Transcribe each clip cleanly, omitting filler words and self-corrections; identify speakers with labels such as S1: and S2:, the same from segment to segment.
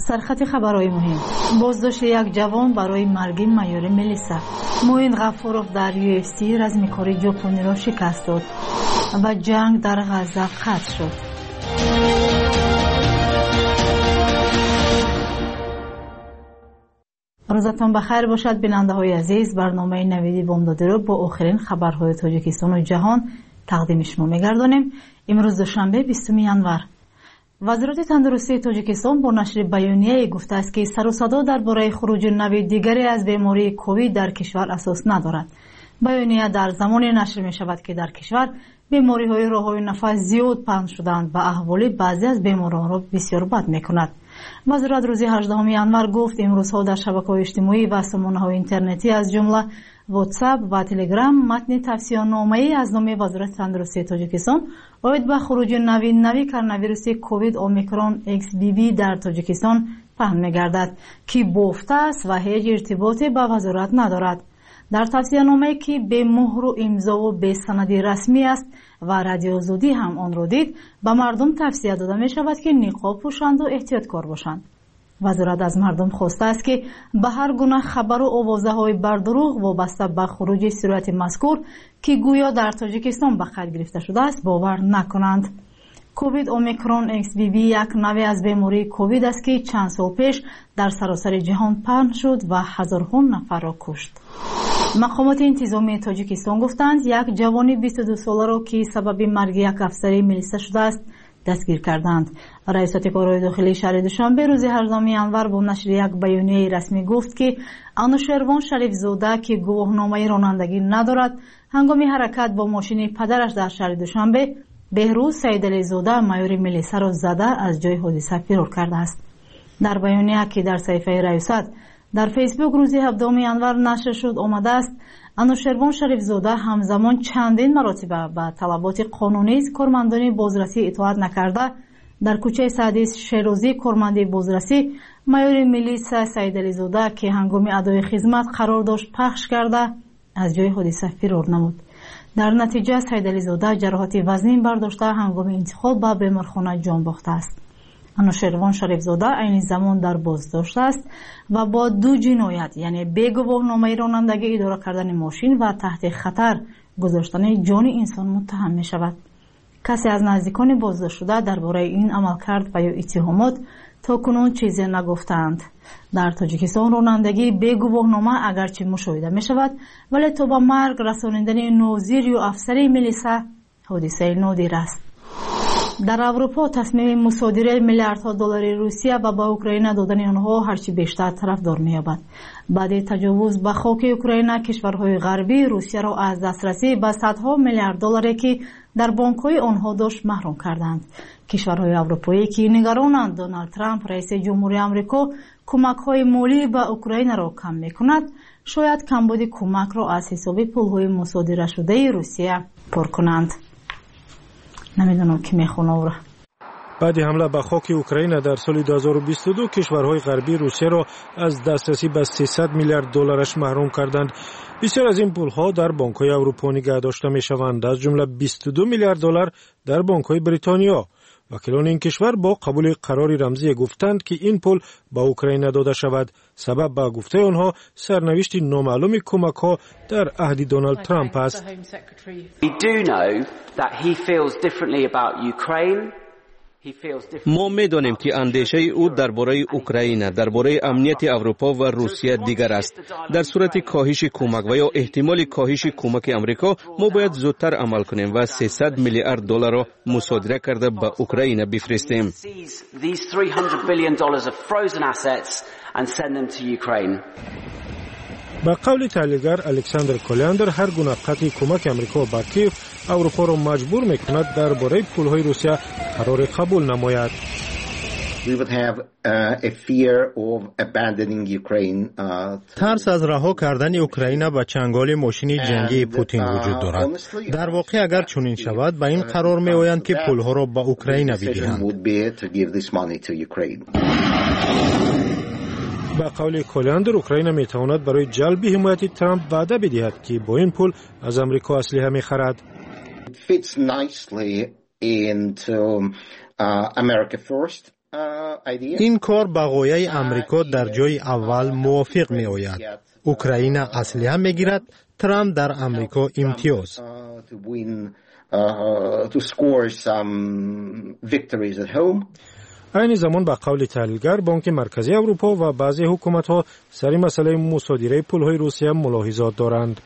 S1: سرخط خبرهای مهم: بازداشت یک جوان برای مرگ مایور ملیسا. موین غفورов در UFC رزمکاری ژاپنی را شکست داد و جنگ در غزه قطع شد. روزتان بخیر باشد بیننده های عزیز. برنامه نویدی بامدادی را با آخرین خبرهای تاجیکستان و جهان تقدیم شما می‌گردانیم. امروز دوشنبه 20 ینور. وزارت تندرستی تاجیکستان با نشر بیانیه‌ای گفته است که سر و صدا درباره خروج نوع دیگری از بیماری کووید در کشور اساس ندارد. بیانیه در زمانی نشر می شود که در کشور بیماری‌های راه‌های نفس زیاد پنهان شدند و احوال بعضی از بیماران را بسیار بد می‌کند. وزارت روز 18 ینور گفت امروزها در شبکه‌های اجتماعی و سامانه‌های اینترنتی از جمله واتساپ و تلگرام متن توصیه‌نامه‌ای از نام وزارت تندرستی تاجیکستان اید به خروج نوی کرونا کووید اومیکرون XBB در تاجیکستان پهن می‌گردد که بافته است و هیچ ارتباطی با وزارت ندارد. در توصیه‌نامه‌ای که به مهر و امضا و به سند رسمی است و رادیو آزادی هم آن را دید، به مردم توصیه داده می‌شود که نقاب پوشند و احتیاطکار باشند. وزارت از مردم خواسته است که به هر گونه خبر و آوازه‌های بردروغ وابسته به خروج صورت مذکور که گویا در تاجیکستان به خط گرفته شده است باور نکنند. کووید اومیکرون XBB یک نوع از بیماری کووید است که چند سال پیش در سراسر جهان پهن شد و هزارها نفر را کشت. مقامات انتظامی تاجیکستان گفتند یک جوان 22 ساله را که سبب مرگ یک افسر ملیسا شده است دستگیر کردند. رئیس کارهای داخلی شهر دوشنبه روز 18 ینور با نشر یک بیانیه رسمی گفت که انوشروان شریف زاده که گواهنامه رانندگی ندارد هنگام حرکت با ماشین پدرش در شهر دوشنبه بهروز سیدعلی زاده مایور ملیسا را زده از جای حادثه فرار کرده است. در بیانیه که در صفحه ریاست در فیسبوک روز 17 ینور نشر شد آمده است انوشروان شریف زاده همزمان چندین مراتب به طلبات قانونی کارمندان بازرسی اطاعت نکرده در کوچه سعدی شیرازی کارمند بازرسی مایور ملیسا سیدعلی زاده که هنگام ادای خدمت قرار داشت پخش کرده از جای حادثه فرار نمود. در نتیجه سیدعلی زاده جراحات وزنی برداشته هنگام انتقال به بیمارخانه جان باخته است. انوشروان شریف زاده عین زمان در بازداشت است و با 2 جنایت یعنی بی گواهنامه رانندگی اداره کردن ماشین و تحت خطر گذاشتن جان انسان متهم می شود. کسی از نزدیکان بازداشت شده درباره این عملکرد و یا اتهامات تا کنون چیزی نگفتند. در تاجیکستان رانندگی بی گواهنامه اگرچه مشاهده می شود ولی تا به مرگ رسانیدن ناظر یا افسر ملیسا حادثه نادر است. در اروپا تصمیم مصادره میلیاردها دلار روسیه و به اوکراین دادن آنها هرچی بیشتر طرفدار می‌یابد. بعد تجاوز به خاک اوکراین کشورهای غربی روسیه را از دسترسی به صدها میلیارد دلاری که در بانک‌های آنها داشت محروم کردند. کشورهای اروپایی که نگرانند دونالد ترامپ رئیس جمهوری آمریکا کمک‌های مالی به اوکراین را کم می‌کند، شاید کمبود کمک را از حساب پول‌های مصادره شده روسیه پر کنند. نمیدونم کی میخونه او را.
S2: بعد حمله به خاک اوکراین در سال 2022 کشورهای غربی روسیه را از دسترسی به 300 میلیارد دلارش محروم کردند. بسیار از این پولها در بانک‌های اروپا نگه داشته میشوند، از جمله 22 میلیارد دلار در بانک‌های بریتانیا. وکیلان این کشور با قبول قراری رمزی گفتند که این پول به اوکراین داده شود. سبب به گفته آنها سرنوشت نامعلوم کمک‌ها در عهد دونالد ترامپ است.
S3: ما می‌دانیم که اندیشه او درباره اوکراین، درباره امنیت اروپا و روسیه دیگر است. در صورت کاهش کمک و یا احتمال کاهش کمک امریکا، ما باید زودتر عمل کنیم و 300 میلیارد دلار را مصادره کرده به اوکراین بفرستیم.
S2: با قول تحلیلگر الکساندر کلیاندر هر گونه قطع کمک امریکا به کیف اروپا را مجبور میکند درباره پولهای روسیه قرار قبول نماید.
S4: ترس از رها کردن اوکراین به چنگال ماشین جنگی پوتین وجود دارد. در واقع اگر چنین شود به این قرار میآیند که پولها را به اوکراین بدهند.
S2: با قول کلیاندر اوکراین میتواند برای جلب حمایت ترامپ وعده بدهد که با این پول از امریکا اسلحه میخرد.
S4: این کار با غایه امریکا در جای اول موافق می آید. اوکراین اسلحه می گیرد، ترامپ در امریکا امتیاز.
S2: این زمان با قول تحلیلگر بانک مرکزی اروپا و بعضی حکومت‌ها سر مسئله مصادره پول‌های روسیه ملاحظات دارند.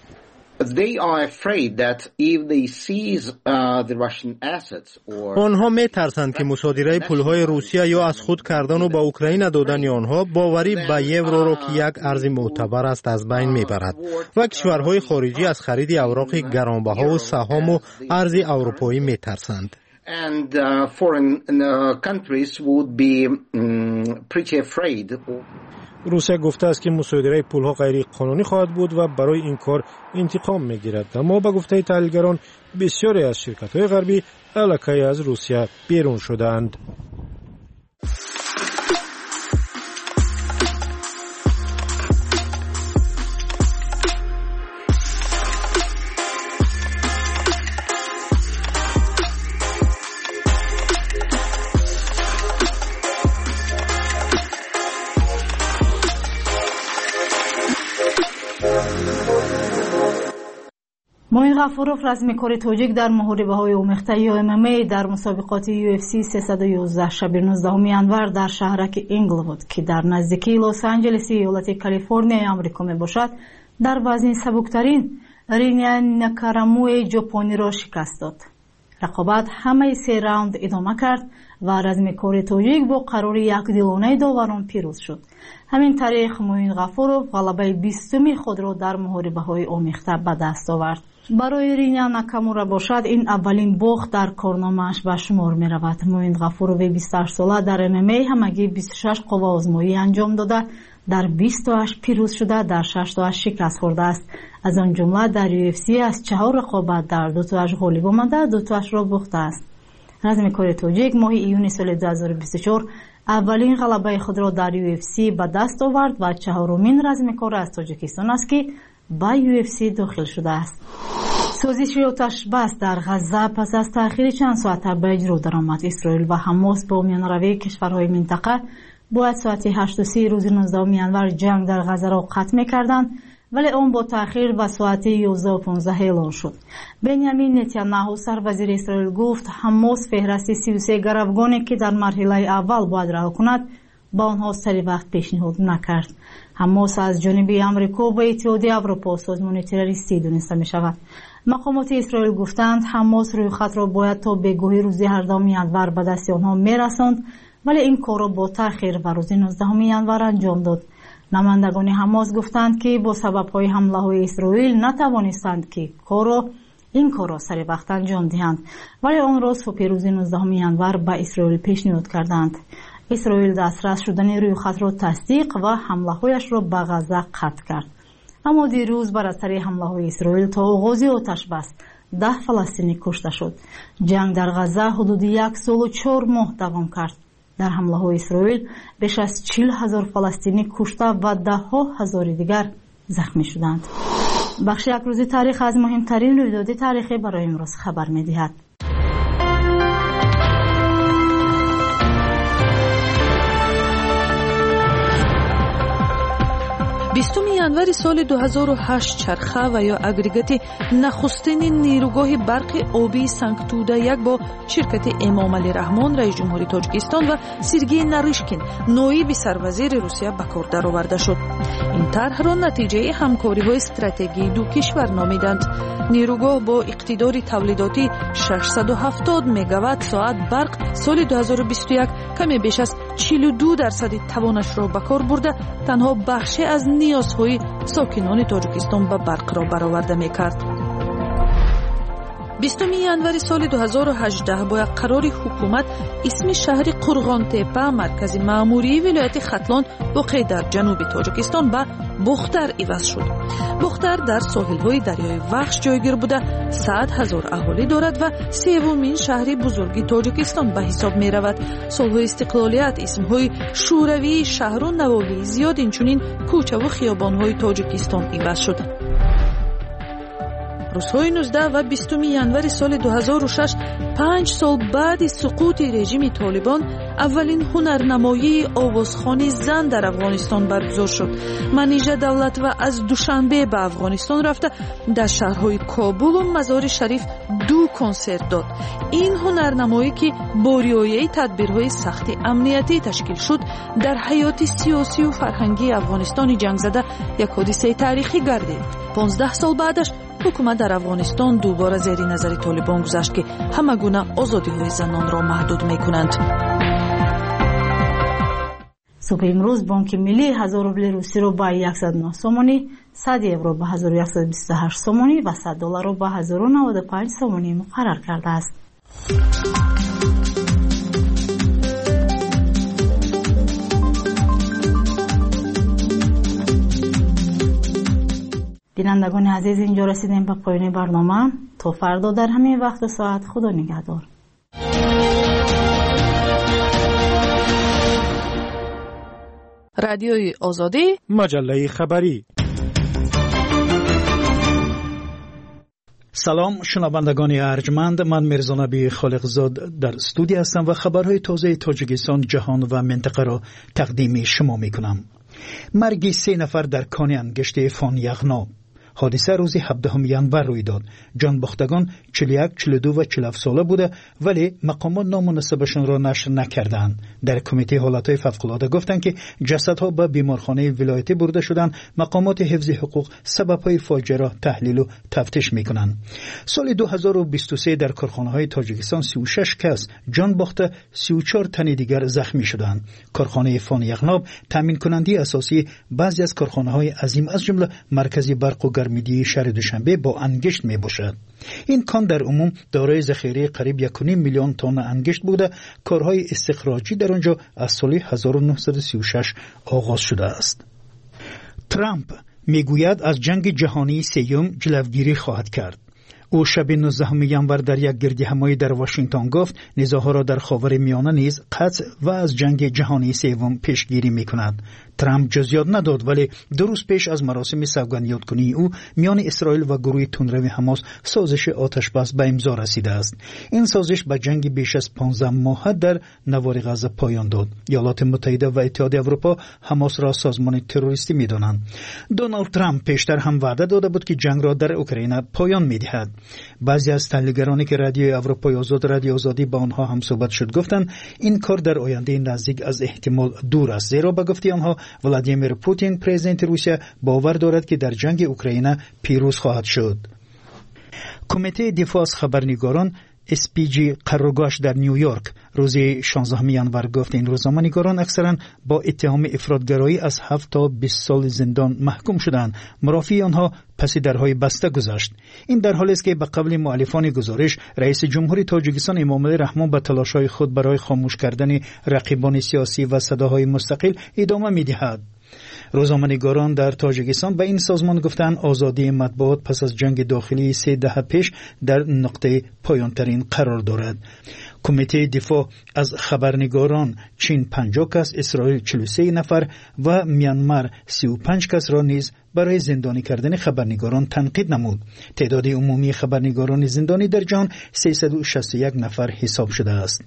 S4: آنها می ترسند که مصادره پول‌های روسیه یا از خود کردن و با اوکراین دادن آنها باوری به یورو را که یک ارز معتبر است از بین میبرد و کشورهای خارجی از خرید اوراق گرانبها و سهام و ارز اروپایی می ترسند.
S5: And foreign countries would be pretty afraid.
S2: روسیه گفته است که مصادره پول‌ها غیر قانونی خواهد بود و برای این کار انتقام می‌گیرد. اما به گفته تحلیلگران بسیاری از شرکت‌های غربی الکی از روسیه بیرون شدند.
S1: موین غفورов رزمکار تاجیک در محاربه‌های آمیخته MMA در مسابقات UFC 311 شب 19 ینور در شهرک اینگلوود که در نزدیکی لس آنجلس ایالت کالیفرنیا آمریکا میباشد در وزن سبکترین رینیا ناکارامو ژاپنی را شکست داد. رقابت همه 3 راوند ادامه کرد و رزمکار تاجیک با قرار یکدلانه داوران پیروز شد. همین طریق موین غفورов غلبه 20 خود را در محاربه‌های آمیخته به دست آورد. برای رینیا ناکامورا باشد این اولین باخت در کارنامه‌اش به شمار می رود. موین غفورov 28 ساله در MMA همگی 26 قوه آزمایی انجام داده، در 20 تاش پیروز شده، در 6 تاش شکست خورده است. از آن جمله در UFC از 4 رقابت در 2 تاش غالب آمده، 2 تاش را باخته است. رزمکار تاجیک ماه ایون سال 2024 اولین غلبه خود را در UFC به دست آورد و 4مین رزمکار از تاجیکستان است که به UFC داخل شده است. سازش آتش بس در غزه پس از تأخیر چند ساعته به اجرا درآمد. اسرائیل و حماس با میانروی کشورهای منطقه باید ساعت 8:30 روز 19 ینور جنگ در غزه را قطع می‌کردند، ولی آن با تأخیر به ساعت 11:15 اعلان شد. بنیامین نتانیاهو سروزیر اسرائیل گفت حماس فهرست 33 گروگانی که در مرحله اول باید رها کند با آنها سری وقت پیشنهاد نکرد. حماس از جانب آمریکا و اتحادیه اروپا سازمان تروریستی دونسته می شود. مقامات اسرائیل گفتند حماس روی خط را باید تا بگاهی روز 18 ینور به دست آنها می رساند، ولی این کار را با تأخیر به روز 19 ینور انجام داد. نمایندگان حماس گفتند که با سبب‌های حمله‌های اسرائیل نتوانستند که این کار را سری وقت انجام دهند، ولی آن را صبح روز 19 ینور به اسرائیل پیشنهاد کردند. اسرائیل دسترس شدن روی خط را تصدیق و حمله‌هایش را به غزه قطع کرد. اما دیروز بر اثر حمله‌های اسرائیل تا آغاز آتش بس 10 فلسطینی کشته شد. جنگ در غزه حدود 1 سال و 4 ماه دوام کرد. در حمله‌های اسرائیل بیش از 40,000 فلسطینی کشته و 10,000 دیگر زخمی شدند. بخش یک روز تاریخ از مهمترین رویداد تاریخی برای امروز خبر می‌دهد.
S6: 20 январи соли 2008 чарха ва ё агрегати нахустини нерӯгоҳи барқи обии Санктуда 1 бо ширкати Эмомали Раҳмон, раис ҷумҳури Тоҷикистон ва Сергей Нарышкин, ноиби сарвазири Русия ба кор дароварда шуд. ин тарҳро натиҷаи ҳамкориҳои стратегии ду кишвар номиданд. нерӯгоҳ бо иқтидори тавлидотӣ 670 мегаватт соат барқ соли 2021 каме беш аз 42% тавонашро ба кор бурда танҳо бахше аз ниёзҳои сокинони Тоҷикистон ба барқро бароварда мекард. 20 январи соли 2018 бо як қарори ҳукумат исми шаҳри Қурғонтепа, маркази маъмурии вилояти Хатлон воқеъ дар ҷануби Тоҷикистон ба Бухтар иваз шуд. Бухтар дар соҳилҳои дарёи Вахш ҷойгир буда 100,000 аҳолӣ дорад ва севумин шаҳри бузурги Тоҷикистон ба ҳисоб меравад. солҳои истиқлолият исмҳои шӯравии шаҳру навовии зиёд инчунин кӯчаву хиёбонҳои Тоҷикистон иваз шуд. рӯзҳои 19 ва 20 январи соли 2006 5 сол баъди суқути режими Толибон аввалин ҳунарнамоии овозхони зан дар Афғонистон баргузор шуд. Манижа Давлатова аз Душанбе ба Афғонистон рафта дар шаҳрҳои Кобулу Мазори Шариф 2 консерт дод. ин ҳунарнамоӣ ки бо риояи тадбирҳои сахти амниятӣ ташкил шуд, дар ҳаёти сиёсию фарҳангии Афғонистони ҷангзада як ҳодисаи таърихӣ гардид. 15 сол баъдаш ҳукумат дар Афғонистон дубора зери назари Толибон гузашт ки ҳама гуна озодиҳои занонро маҳдуд мекунанд.
S1: субҳи имрӯз Бонки Миллӣ 1000 рубли русиро ба 109 сомонӣ, 100 евро ба 1128 сомонӣ ва $100 ба 1095 сомонӣ муқаррар кардааст. бинандагони азиз, инҷо расидем ба поёни барнома. То фардо дар ҳамин вақту соат худо нигаҳдор.
S6: радиои озодӣ,
S2: маҷаллаи хабарӣ.
S7: салом шунавандагони арҷманд, ман Мирзонаби Холиқзод дар студия ҳастам ва хабарҳои тозаи Тоҷикистон, ҷаҳон ва минтақаро тақдими шумо мекунам. марги 3 нафар дар кони ангишти фон Яғноб. ҳодиса рӯзи 17 январ рӯй дод. ҷонбохтагон 41, 42 ва 47 сола буда, вале мақомот ному насабашонро нашр накарданд. дар кумитаи ҳолатҳои фавқулода гуфтанд ки ҷасадҳо ба беморхонаи вилоятӣ бурда шуданд. мақомоти ҳифзи ҳуқуқ сабабҳои фоҷиаро таҳлилу тафтиш мекунанд. соли 2023 дар корхонаҳои Тоҷикистон 36 кас ҷон бохта, 34 тани дигар захмӣ шуданд. корхонаи фон Яғноб таъминкунандии асосии баъзе аз корхонаҳои азим аз ҷумла маркази барқу гармидии шаҳри Душанбе бо ангишт мебошад. ин кон дар умум дорои захираи қариб 1.5 миллион тонна ангишт буда, корҳои истихроҷӣ дар онҷо аз соли 1936 оғоз шудааст. Трамп мегӯяд аз ҷанги ҷаҳонии сеюм ҷилавгирӣ хоҳад кард. ӯ шаби 19 январ дар як гирдиҳамоӣ дар Вашингтон гуфт низоъҳоро дар ховари миёна низ қатъ ва аз ҷанги ҷаҳонии севум пешгирӣ мекунад. Трамп ҷузъиёт надод, вале 2 рӯз пеш аз маросими савгандёткунии ӯ миёни Исроил ва гурӯҳи тунрави Ҳамос созиши оташбас ба имзо расидааст. ин созиш ба ҷанги беш аз 15 моҳа дар навори Ғазза поён дод. иёлоти муттаҳида ва иттиҳоди Аврупо Ҳамосро созмони террористӣ медонанд. Доналд Трамп пештар ҳам ваъда дода буд ки ҷангро дар Украина поён медиҳад. баъзе аз таҳлилгароне ки радиои Аврупои озод, радиои озодӣ ба онҳо ҳамсӯҳбат шуд, гуфтанд ин кор дар ояндаи наздик аз эҳтимол дур аст, зеро ба гуфти онҳо Владимир Путин, президенти Русия, бовар дорад ки дар ҷанги Украина пирӯз хоҳад шуд. кумитаи дифоъ аз хабарнигорон SPG қароргоҳаш дар Нью-Йорк рӯзи 16 январ гуфт ин рӯзноманигорон аксаран бо иттиҳоми ифротгароӣ аз 7 то 20 соли зиндон маҳкум шуданд. мурофии онҳо паси дарҳои баста гузашт. ин дар ҳолест ки ба қавли муаллифони гузориш раиси ҷумҳури Тоҷикистон Эмомалӣ Раҳмон ба талошҳои худ барои хомӯш кардани рақибони сиёсӣ ва садоҳои мустақил идома медиҳад. рӯзноманигорон дар Тоҷикистон ба ин созмон гуфтанд озодии матбуот пас аз ҷанги дохилии 3 деҳа пеш дар нуқтаи поёнтарин қарор дорад. кумитаи дифоъ аз хабарнигорон Чин 50 кас, Исроил 43 нафар ва Мянмар 35 касро низ барои зиндонӣ кардани хабарнигорон танқид намуд. теъдоди умумии хабарнигорони зиндонӣ дар ҷаҳон 361 нафар ҳисоб шудааст.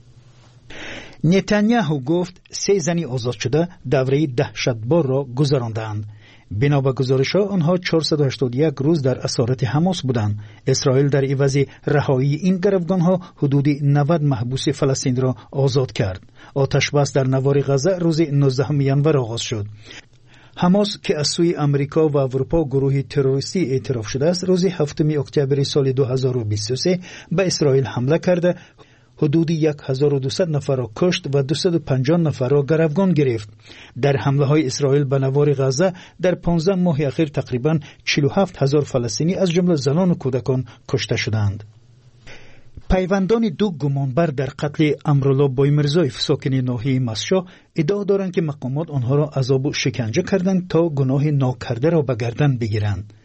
S7: Нетаньяҳу гуфт 3 зани озодшуда давраи даҳшатборро гузаронданд. бино ба гузоришҳо онҳо 481 рӯз дар асорати Ҳамос буданд. Исроил дар ивази раҳоии ин гаравгонҳо ҳудуди 90 маҳбуси фаластинро озод кард. оташбас дар навори Ғазза рӯзи 19 январ оғоз шуд. Ҳамос ки аз сӯи Амрико ва Аврупо гурӯҳи террористӣ эътироф шудааст, рӯзи 7 октябри соли 2023 ба Исроил ҳамла карда ҳудуди 1200 нафарро кушт ва 250 нафарро гаравгон гирифт. дар ҳамлаҳои Исроил ба навори Ғазза дар 15 моҳи ахир тақрибан 47000 фаластинӣ аз ҷумла занону кӯдакон кушта шуданд. пайвандони 2 гумонбар дар қатли Амрулло Боймирзоев, сокини ноҳияи Масшо, иддао доранд ки мақомот онҳоро азобу шиканҷа карданд то гуноҳи нокардаро ба гардан бигиранд.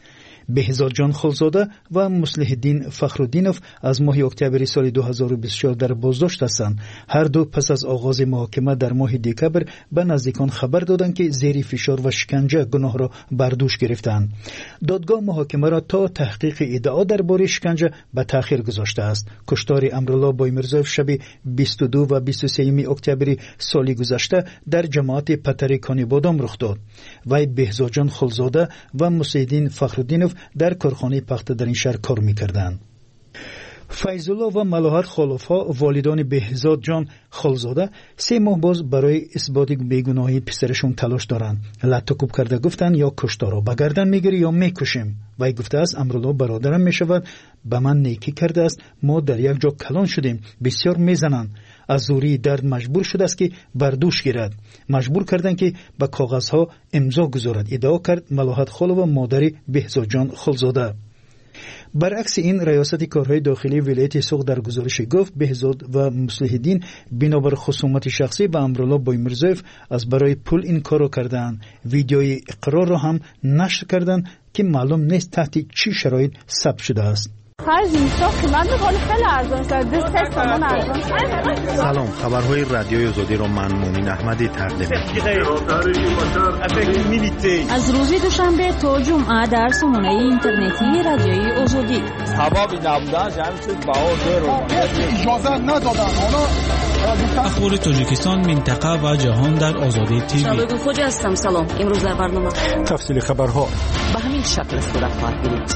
S7: بهزاد جان خلزاده و مصلح الدین فخرالدینوف از ماه اکتبر سال 2024 در بازداشت هستند. هر دو پس از آغاز محاکمه در ماه دکبر به نزدیکان خبر دادند که زیر فشار و شکنجه گناه را بر دوش گرفتند. دادگاه محاکمه را تا تحقیق ادعا درباره شکنجه به تأخیر گذاشته است. کشتار امرالله بایمرزویف شب 22 و 23 اکتبر سال گذشته در جماعت پترکانی بادام رخ داد. وی بهزاد جان خلزاده و مصلح الدین فخرالدینوف در کارخانه پخته در این شهر کار می‌کردند. فیض‌الله و ملاحت خلفا والدان بهزاد جان خلزاده 3 ماه باز برای اثبات بیگناهی پسرشون تلاش دارند. لطکوب کرده گفتن یا کشتار را به گردن میگیری یا میکشیم. وی گفته است امرالله برادرم میشود، به من نیکی کرده است، ما در یک جا کلان شدیم، بسیار میزنند، از زوری درد مجبور شده است که بردوش گیرد، مجبور کردن که به کاغذها امضا گذارد، ادعا کرد ملاحت خلو و مادر بهزاد جان خلزاده. برعکس این ریاست کارهای داخلی ولایت سوق در گزارش گفت بهزاد و مصلح الدین بنابر خصومت شخصی با امرالله بایمرزویف از برای پول این کارو کردند. ویدیوی اقرار را هم نشر کردند که معلوم نیست تحت چه شرایط ثبت شده است.
S4: سلام، خبرهای رادیوی آزادی را من مومن احمدی تقدیم می‌کنم.
S8: از روز دوشنبه تا جمعه در سامانه اینترنتی رادیوی آزادی.
S9: اخبار تاجیکستان، منطقه و جهان در آزادی تیوی.
S8: شبکه خوج هستم. سلام. امروز در برنامه
S2: تفصیل خبرها
S8: به همین شکل صورت خواهد گرفت.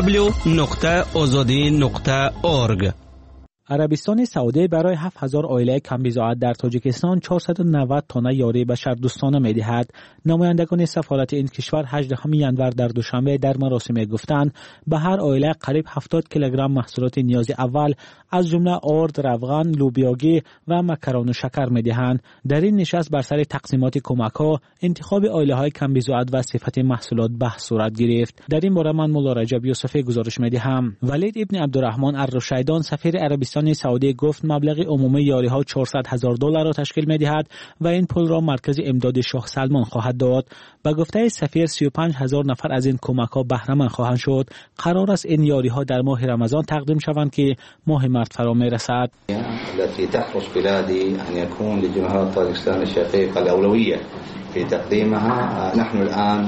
S3: www.azadi.org.
S10: عربستان سعودی برای 7000 عائله کم‌بضاعت در تاجیکستان 490 تن یاری بشردوستانه می‌دهد. نمایندگان سفارت این کشور 18 ژانویه در دوشنبه در مراسم گفتند به هر عائله قریب 70 کیلوگرم محصولات نیاز اول از جمله آرد، روغن، لوبیاگی و مکرون و شکر می‌دهند. در این نشست بر سر تقسیمات کمک‌ها، انتخاب عائله‌های کم‌بضاعت و صفت محصولات بحث صورت گرفت. در این باره من مولا رجب یوسفی گزارش می‌دهم. ولید ابن عبدالرحمن الرشیدان سفیر عربستان سعودی گفت مبلغ عمومی یاری‌ها $400,000 را تشکیل می‌دهد و این پول را مرکز امداد شاه سلمان خواهد داد. به گفته سفیر 35,000 نفر از این کمک‌ها بهره مند خواهند شد. قرار است این یاری‌ها در ماه رمضان تقدیم شوند که ماه مرد فرا می‌رسد.
S11: التي تحرص بلادي ان يكون لجمهورية طاجكستان الشقيقة الأولوية في تقديمها. نحن الآن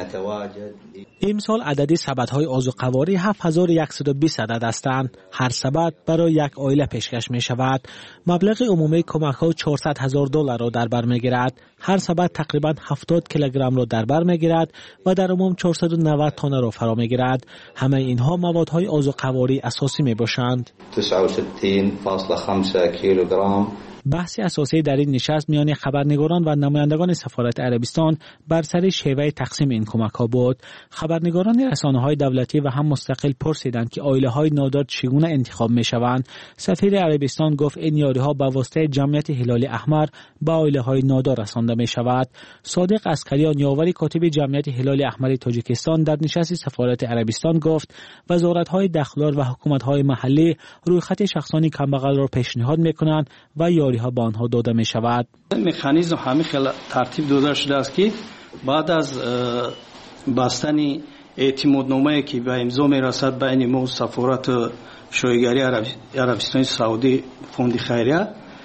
S10: امسال عدد سبدهای آذوقواری 7120 عدد هستند. هر سبد برای یک عائله پیشکش می شود. مبلغ عمومی کمک ها $400,000 را در بر می گیرد. هر سبد تقریبا 70 کیلوگرم را در بر می گیرد و در عموم 490 تن را فرا می گیرد. همه اینها موادهای آذوقواری اساسی می باشند.
S11: 69.5 کیلوگرم.
S10: بحث اساسی در این نشست میان خبرنگاران و نمایندگان سفارت عربستان بر سر شیوه تقسیم این کمک‌ها بود. خبرنگاران رسانه‌های دولتی و هم مستقل پرسیدند که عائله‌های نادار چگونه انتخاب می‌شوند. سفیر عربستان گفت این یاری‌ها به واسطه جمعیت هلال احمر به عائله‌های نادار رسانده می‌شود. صادق عسکریان یاوری کاتب جمعیت هلال احمر تاجیکستان در نشست سفارت عربستان گفت وزارت‌های داخلار و حکومت‌های محلی رویخط شخصانی کمبغل را پیشنهاد می‌کنند و ها با آنها داده می شود.
S12: مکانیزم همین خیلی ترتیب داده شده است که بعد از بستن اعتمادنامه‌ای که به امضا می رسد بین ما و سفارت شایگری عربستان سعودی فوند خیریه،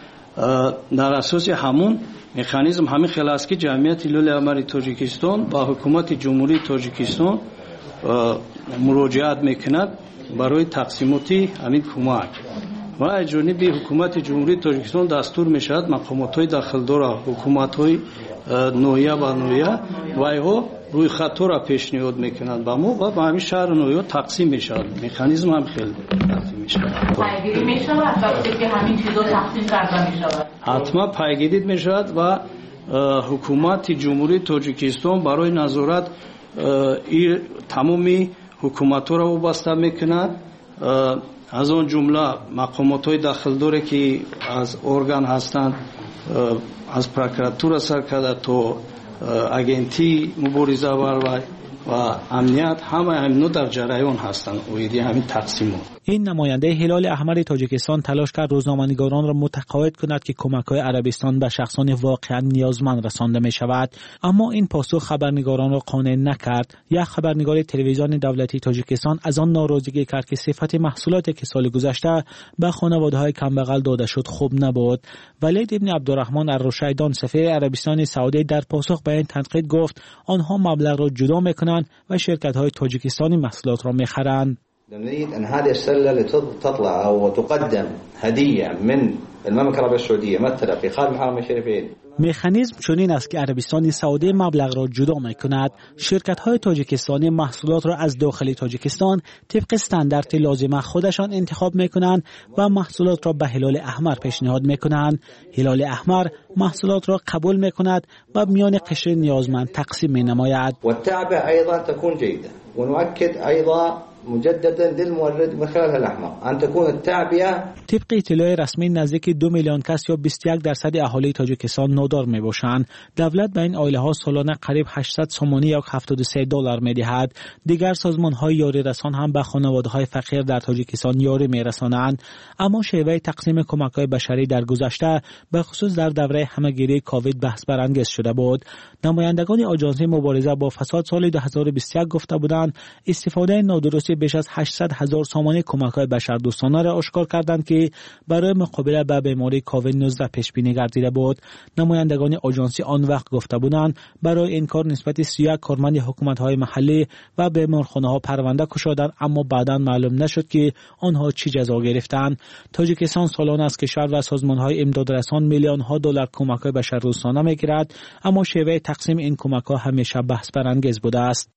S12: در اساس همون مکانیزم همین خیلی است که جمعیت هلال احمر تاجیکستان با حکومت جمهوری تاجیکستان مراجعت میکند برای تقسیمات همین کمک و از جانب حکومت جمهوری تاجیکستان دستور میشد مقامات داخلدار حکومت‌های نویه و نویه و ایها روی خط را پیشنهاد میکنند با ما و با همین شهر نویه تقسیم میشد. مکانیزم هم خیلی تقسیم میشد.
S13: پیگیری میشود وقتی که همین چیزا تقسیم کرده میشود.
S12: حتما پیگیری میشود و حکومت جمهوری تاجیکستان برای نظارت تمامی حکومت‌ها را وابسته میکند. از اون جمله مقامات داخلداری که از ارگان هستند، از پروکراتور سر کرده تا اگنتی مبارزه و امنیت، همه همینو در جریان هستند. اویدی همین تقسیم.
S10: این نماینده هلال احمر تاجیکستان تلاش کرد روزنامه‌نگاران را متقاعد کند که کمک‌های عربستان به شخصان واقعا نیازمند رسانده می‌شود، اما این پاسخ خبرنگاران را قانع نکرد. یک خبرنگار تلویزیون دولتی تاجیکستان از آن ناراضگی کرد که صفت محصولاتی که سال گذشته به خانواده‌های کمبغل داده شد خوب نبود. ولید ابن عبدالرحمن الرشیدان سفیر عربستان سعودی در پاسخ به این تنقید گفت آنها مبلغ را جدا می‌کنند و شرکت‌های تاجیکستانی محصولات را می‌خرند.
S11: نريد أن هذه السلة تطلع أو تقدم هدية من المملكة العربية السعودية مثلا في خارج الحرمين الشريفين.
S10: مکانیزم چنین است که عربستان سعودی مبلغ را جدا می‌کند. شرکت‌های تاجیکستانی محصولات را از داخل تاجیکستان طبق استاندارد لازمه خودشان انتخاب می‌کنند و محصولات را به هلال احمر پیشنهاد می‌کنند. هلال احمر محصولات را قبول می‌کند و میان قشر نیازمند تقسیم می‌نماید.
S11: والتعبئة أيضا تكون جيدة ونؤكد أيضا مجددا للمورد من خلال الاحمر ان تكون التعبئه. طبق
S10: اطلاع رسمی نزدیک 2 میلیون کس یا 21% اهالی تاجیکستان نادار میباشند. دولت به این عائله‌ها سالانه قریب 800 سومانی یا $73 میدهد. دیگر سازمان‌های یاری رسان هم به خانواده‌های فقیر در تاجیکستان یاری میرسانند. اما شیوه تقسیم کمک‌های بشری در گذشته به خصوص در دوره همه‌گیری کووید بحث برانگیز شده بود. نمایندگان آژانس مبارزه با فساد سال 2021 گفته بودند استفاده نادرست بیش از 800,000 سامانه کمک‌های بشردوستانه را آشکار کردند که برای مقابله با بیماری کووید 19 پیش بینی گردیده بود. نمایندگان آژانس آن وقت گفته بودند برای این کار نسبت 31 کارمند حکومت‌های محلی و بیمارخانه‌ها پرونده گشودند، اما بعداً معلوم نشد که آنها چه جزا گرفتند. تاجیکستان سالانه از کشور و سازمان‌های امدادرسان میلیون‌ها دلار کمک‌های بشردوستانه می‌گیرد، اما شیوه تقسیم این کمک‌ها همیشه بحث برانگیز بوده است.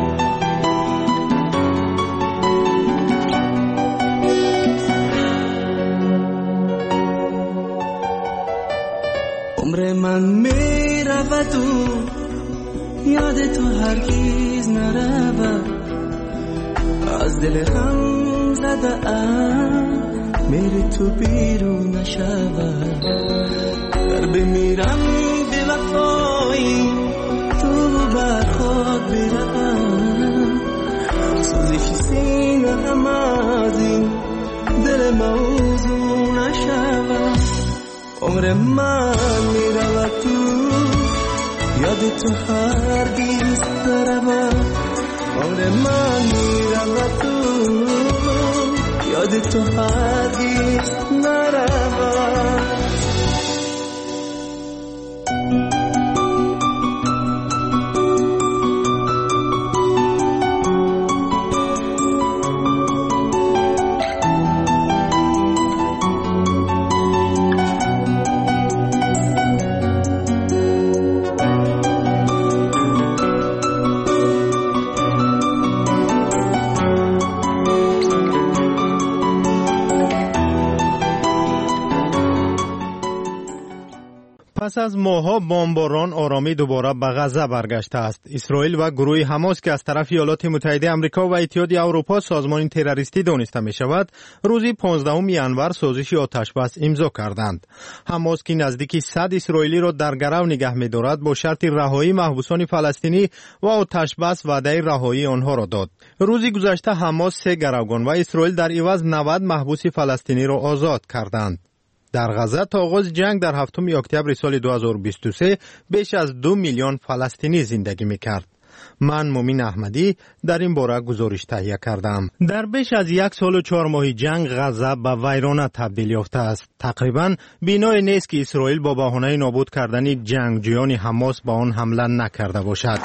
S14: عمر من میرود و یاد تو هرگز نرود، از دل غم زده ام میری تو بیرون نشود. در بمیرم به وفایی تو بر خود برم، سوزش سینه هم از این دل موضوع نشود. عمر من میرود تو یاد تو هرگز نرود. عمر من میرود تو یاد تو هرگز نرود.
S4: پس از ماه‌ها بمباران آرامی دوباره به غزه برگشته است. اسرائیل و گروه حماس که از طرف ایالات متحده آمریکا و اتحادیه اروپا سازمان تروریستی دانسته می شود، روز 15 ینور سازش آتشبس امضا کردند. حماس که نزدیک 100 اسرائیلی را در گرو نگه می دارد با شرط رهایی محبوسان فلسطینی و آتشبس وعده رهایی آنها را داد. روز گذشته حماس 3 گروگان و اسرائیل در عوض 90 محبوس فلسطینی را آزاد کردند. در غزه تا آغاز جنگ در 7 اکتبر سال 2023 بیش از 2 میلیون فلسطینی زندگی می‌کرد. من مومین احمدی در این باره گزارش تهیه کردم. در بیش از 1 سال و 4 ماه جنگ غزه به ویرانه تبدیل یافته است. تقریباً بینای نیست که اسرائیل با بهانه نابود کردن جنگجویان حماس به آن حمله نکرده باشد.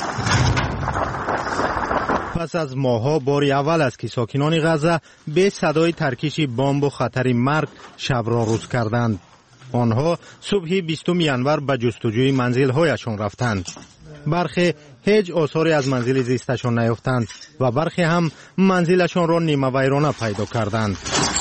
S4: پس از ماه‌ها بار اول است که ساکنان غزه به صدای ترکیش بمب و خطر مرگ شب را روز کردند. آنها صبح 20 ینور به جستجوی منزل‌هایشان رفتند. برخی هیچ آثاری از منزل زیستشان نیافتند و برخی هم منزلشان را نیمه ویرانه پیدا کردند.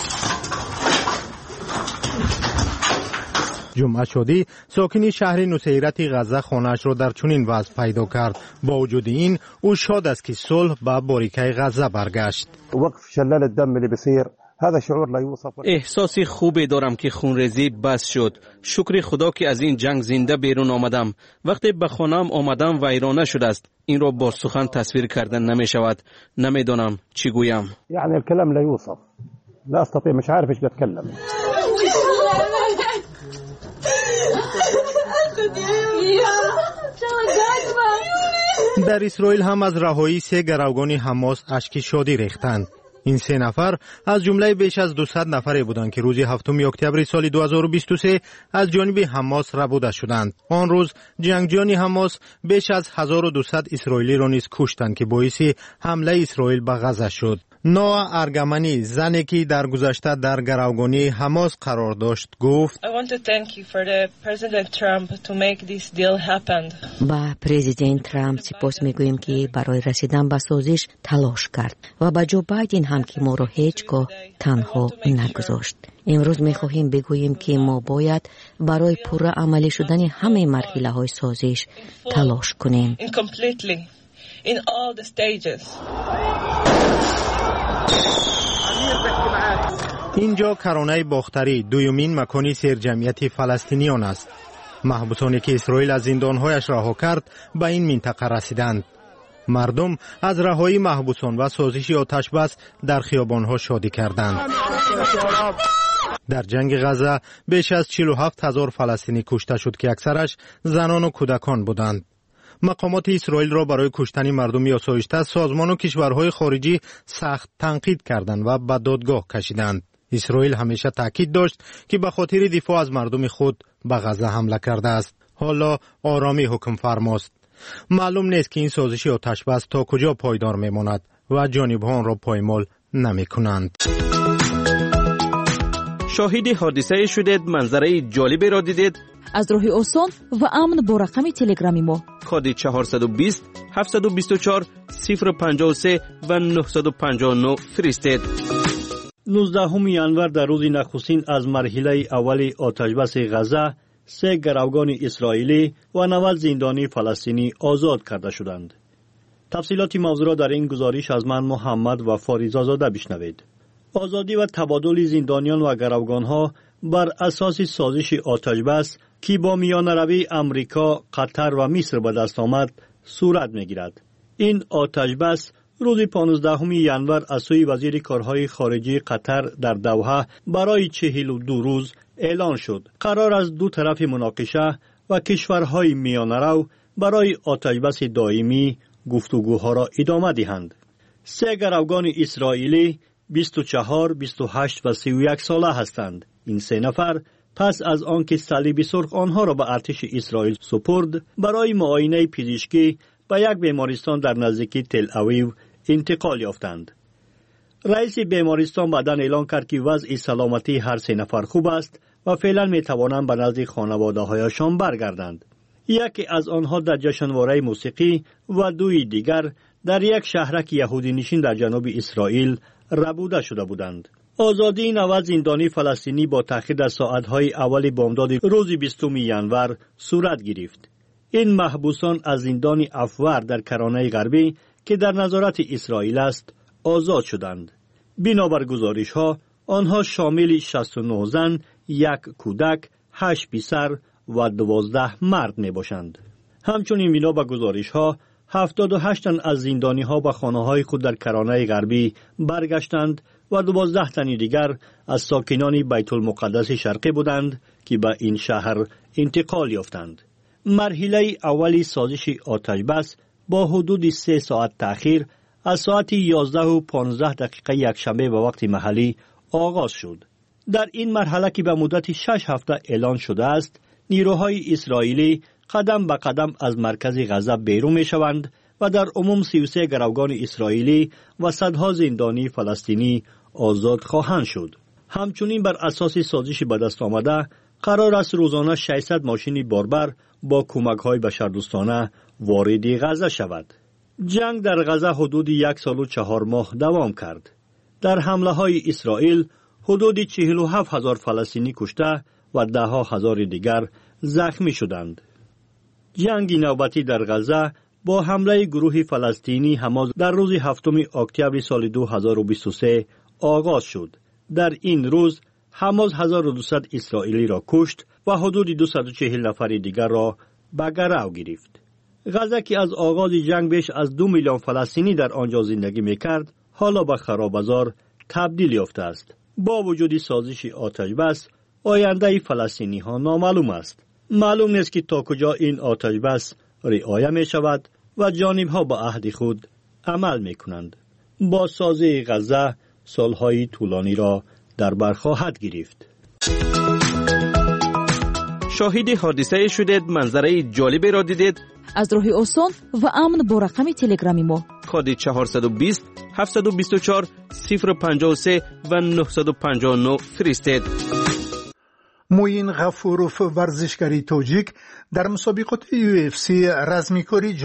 S4: جمعه شادی ساکنی شهر نصیرت غزه خانه‌اش را در چنین وضع پیدا کرد. با وجود این او شاد است که صلح به باریکه غزه برگشت.
S15: وقف شلال الدم اللي بيصير هذا شعور لا يوصف.
S3: احساسی خوبی دارم که خونریزی بس شد. شکر خدا که از این جنگ زنده بیرون آمدم. وقتی به خانه‌ام آمدم ویرانه شده است. این را با سخن تصویر کردن نمی شود. نمیدانم چی گویم.
S15: یعنی الكلام لا يوصف. لا استطيع مش عارف ايش بتكلم.
S4: در اسرائیل هم از رهایی 3 گروگان حماس اشک شادی ریختند. این 3 نفر از جمله بیش از 200 نفری بودند که روز 7 اکتبر سال 2023 از جانب حماس ربوده شدند. آن روز جنگجویان حماس بیش از 1200 اسرائیلی را نیز کشتند که باعث حمله اسرائیل به غزه شد. نوآ ارگمانی، زنی که در گذشته در گروگانی حماس قرار داشت، گفت
S16: با پرزیدنت ترامپ سپاس میگوییم که برای رسیدن به سازش تلاش کرد و با جو بایدن هم که ما را هیچگاه تنها نگذاشت. امروز میخواهیم بگوییم که ما باید برای پورا عملی شدن همه مرحله های سازش تلاش کنیم.
S4: اینجا کرانه باختری، دومین مکانی سرجمعیت فلسطینیان است. محبوسانی که اسرائیل از زندانهایش رها کرد به این منطقه رسیدند. مردم از رهایی محبوسان و سازش آتش بس در خیابانها شادی کردند. در جنگ غزه بیش از 47,000 فلسطینی کشته شد که اکثرش زنان و کودکان بودند. مقامات اسرائیل را برای کشتن مردم آسایشته سازمان و کشورهای خارجی سخت تنقید کردند و به دادگاه کشیدند. اسرائیل همیشه تاکید داشت که به خاطر دفاع از مردم خود به غزه حمله کرده است. حالا آرامی حکم فرماست. معلوم نیست که این سازش آتش بس تا کجا پایدار میماند و جانبها آن را پایمال نمی کنند.
S3: شاهد حادثه شدید، منظره جالبی را دیدید؟
S6: از راه آسان و امن با رقم تلگرامی ما
S3: کد 420 724 053 و 959 فرستید.
S12: 19 ینور در روز نخستین از مرحله اول آتشبس غزه 3 گروگان اسرائیلی و 90 زندانی فلسطینی آزاد کرده شدند. تفصیلات موضوع را در این گزارش از من محمد و فاریزاده بشنوید. آزادی و تبادل زندانیان و گروگانها بر اساس سازش آتشبس که با میانروی امریکا، قطر و مصر به دست آمد صورت می‌گیرد. این آتشبس روز 15 ینور از سوی وزیر کارهای خارجی قطر در دوحه برای 42 روز اعلان شد. قرار است دو طرف مناقشه و کشورهای میانرو برای آتشبس دائمی گفتگوها را ادامه دهند. 3 گروگان اسرائیلی 24، 28 و 31 ساله هستند. این 3 نفر پس از آنکه صلیب سرخ آنها را به ارتش اسرائیل سپرد، برای معاینه پزشکی به یک بیمارستان در نزدیکی تل اویو انتقال یافتند. رئیس بیمارستان بعداً اعلان کرد که وضع سلامتی هر 3 نفر خوب است و فعلا می توانند به نزد خانواده هایشان برگردند. یکی از آنها در جشنواره موسیقی و 2 دیگر در یک شهرک یهودی نشین در جنوب اسرائیل ربوده شده بودند. آزادی 90 زندانی فلسطینی با تأخیر در ساعتهای اول بامداد روز 20 ینور صورت گرفت. این محبوسان از زندان افور در کرانه غربی که در نظارت اسرائیل است آزاد شدند. بنابر گزارش‌ها آنها شامل 69 زن، 1 کودک، 8 پسر و 12 مرد می باشند. همچنین بنابر گزارش‌ها 78 تن از زندانی‌ها به خانه‌های خود در کرانه غربی برگشتند و 12 تن دیگر از ساکنان بیت المقدس شرقی بودند که به این شهر انتقال یافتند. مرحله اولی سازش آتشبس با حدود 3 ساعت تأخیر از ساعت 11:15 یکشنبه به وقت محلی آغاز شد. در این مرحله که به مدت 6 هفته اعلان شده است، نیروهای اسرائیلی قدم به قدم از مرکز غزه بیرون می شوند و در عموم 33 گروگان اسرائیلی و صدها زندانی فلسطینی آزاد خواهند شد. همچنین بر اساس سازش به دست آمده قرار است روزانه 600 ماشین باربر با کمک‌های بشردوستانه وارد غزه شود. جنگ در غزه حدود 1 سال و 4 ماه دوام کرد. در حمله‌های اسرائیل حدود 47,000 فلسطینی کشته و 10,000 دیگر زخمی شدند. جنگ نوبتی در غزه با حمله گروه فلسطینی حماس در روز 7 اکتبر سال 2023 آغاز شد. در این روز حماس 1200 اسرائیلی را کشت و حدود 240 نفر دیگر را به گرو گرفت. غزه که از آغاز جنگ بیش از 2 میلیون فلسطینی در آنجا زندگی میکرد، حالا به خرابه‌زار تبدیل یافته است.
S17: با وجود سازش آتش بس آینده فلسطینی ها نامعلوم است. معلوم نیست که تا کجا این آتش بس رعایت می شود و جانب ها با عهد خود عمل می کنند. با سازی غزه سالهای طولانی را در بر خواهد گرفت.
S3: شاهد حادثه شدید، منظره جالبی را دیدید؟
S6: از راه آسان و امن با رقم تلگرامی ما
S3: کد 420 724 053 و 959 فرستید.
S7: موین غفوروف ورزشکاری تاجیک در مسابقات UFC رزمیکاری